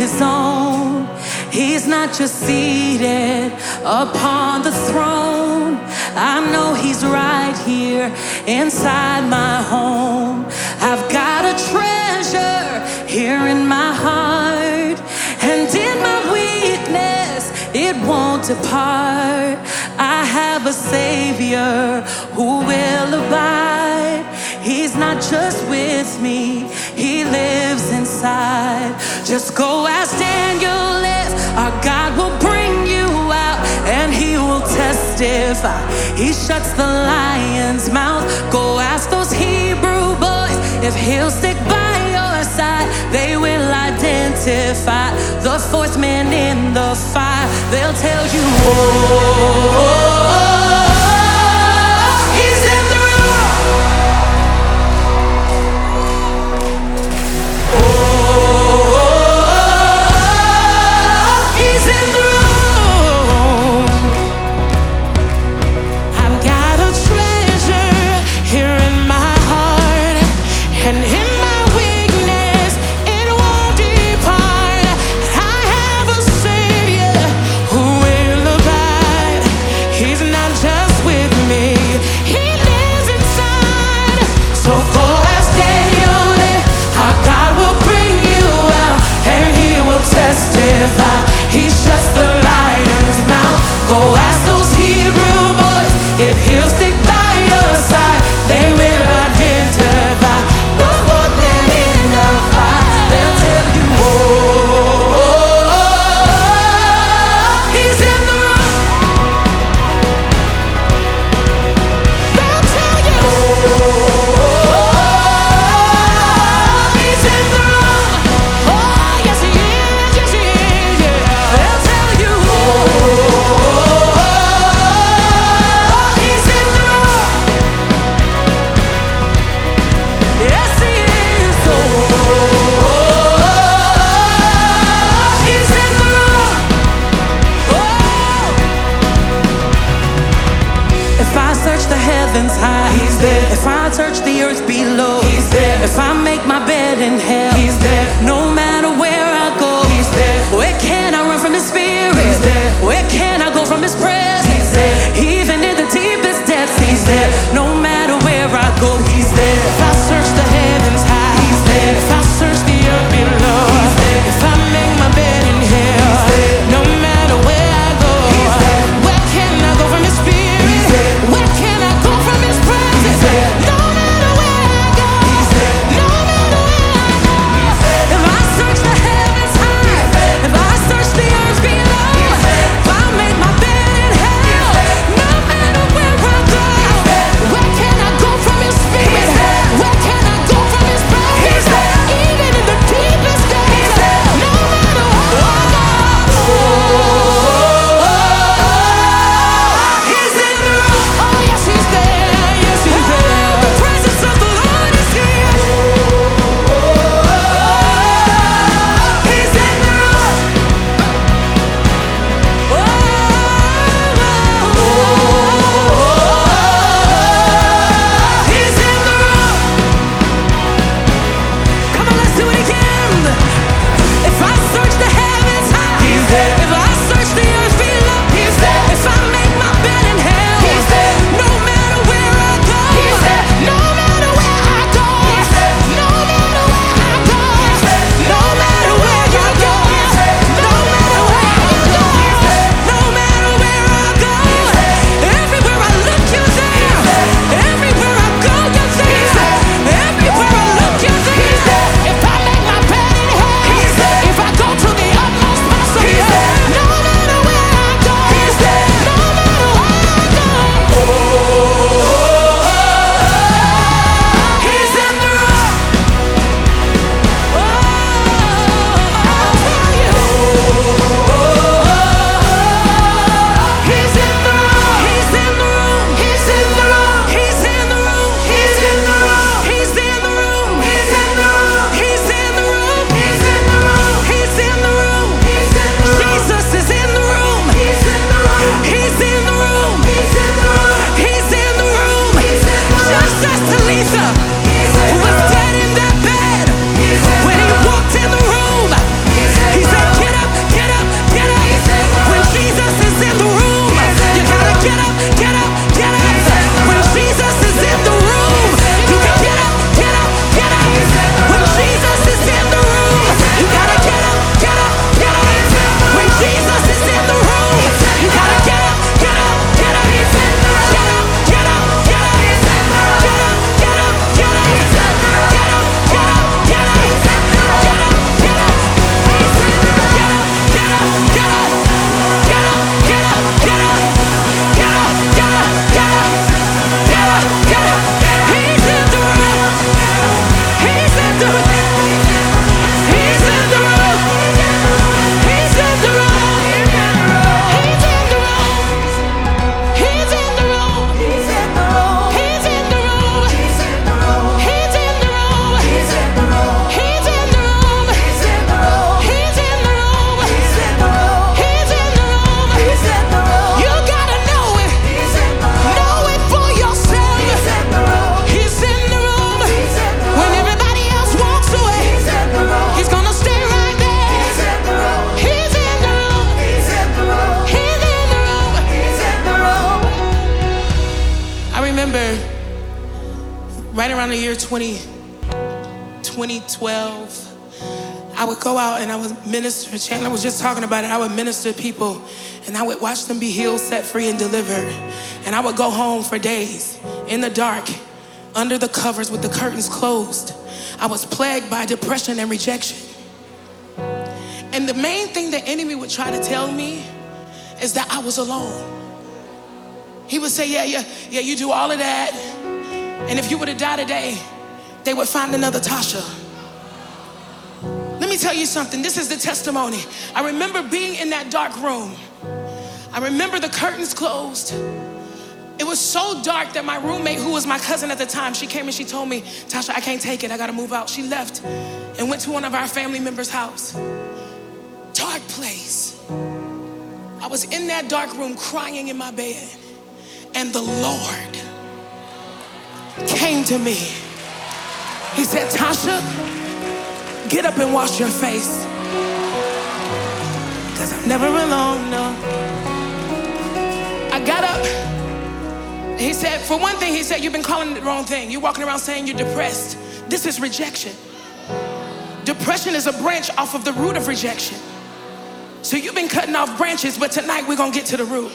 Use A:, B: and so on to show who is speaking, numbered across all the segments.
A: his own. He's not just seated upon the throne. I know he's right here inside my home. I've got a treasure here in my heart, and in my weakness it won't depart. I have a Savior who will abide. He's not just with me, he lives inside. Just go ask Daniel if our God will bring you out, and he will testify. He shuts the lion's mouth. Go ask those Hebrew boys if he'll stick by your side. They will identify the fourth man in the fire. They'll tell you, he's in the not
B: the year 2012, I would go out and I would minister. Chandler was just talking about it. I would minister to people and I would watch them be healed, set free, and delivered. And I would go home for days in the dark, under the covers with the curtains closed. I was plagued by depression and rejection. And the main thing the enemy would try to tell me is that I was alone. He would say, yeah, you do all of that. And if you were to die today, they would find another Tasha. Let me tell you something. This is the testimony. I remember being in that dark room. I remember the curtains closed. It was so dark that my roommate, who was my cousin at the time, she came and she told me, Tasha, I can't take it. I got to move out. She left and went to one of our family members' house. Dark place. I was in that dark room crying in my bed. And the Lord came to me. He said, Tasha, get up and wash your face. Because I'm never alone, no. I got up. He said, for one thing, he said, you've been calling it the wrong thing. You're walking around saying you're depressed. This is rejection. Depression is a branch off of the root of rejection. So you've been cutting off branches, but tonight we're going to get to the root.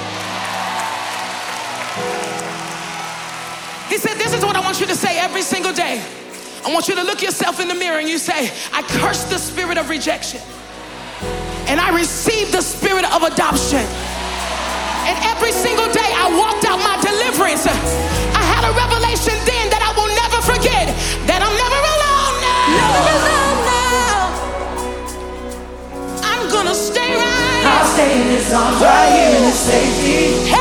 B: He said, this is what I want you to say every single day. I want you to look yourself in the mirror and you say, I curse the spirit of rejection. And I receive the spirit of adoption. And every single day I walked out my deliverance. I had a revelation then that I will never forget, that I'm never alone now. Never alone now. I'm gonna stay right.
A: I'll stay in his arms right here in his safety.